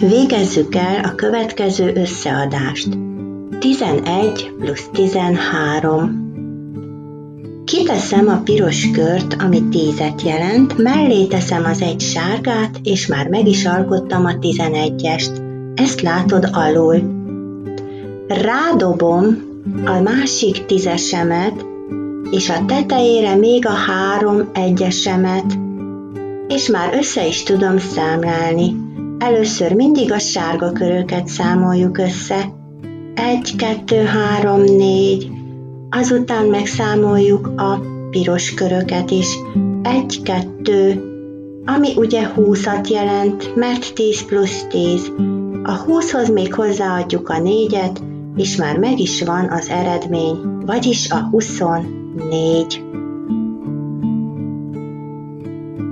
Végezzük el a következő összeadást. 11 plusz 13. Kiteszem a piros kört, ami 10-et jelent, mellé teszem az egy sárgát, és már meg is alkottam a 11-est. Ezt látod alul. Rádobom a másik 10-esemet, és a tetejére még a 3 egyesemet, és már össze is tudom számlálni. Először mindig a sárga köröket számoljuk össze. 1, 2, 3, 4. Azután megszámoljuk a piros köröket is. 1, 2, ami ugye 20-at jelent, mert 10 plusz 10. A 20-hoz még hozzáadjuk a 4-et, és már meg is van az eredmény, vagyis a 24.